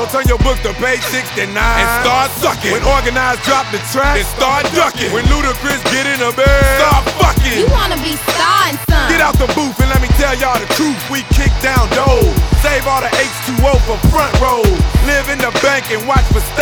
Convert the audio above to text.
turn your book to page 69 and start sucking. When Organized drop the track, then start ducking. When Ludacris get in the bed, start fucking. You wanna be starting some. Get out the booth and let me tell y'all the truth. We kick down doors, save all the H2O for front rows. Live in the bank and watch for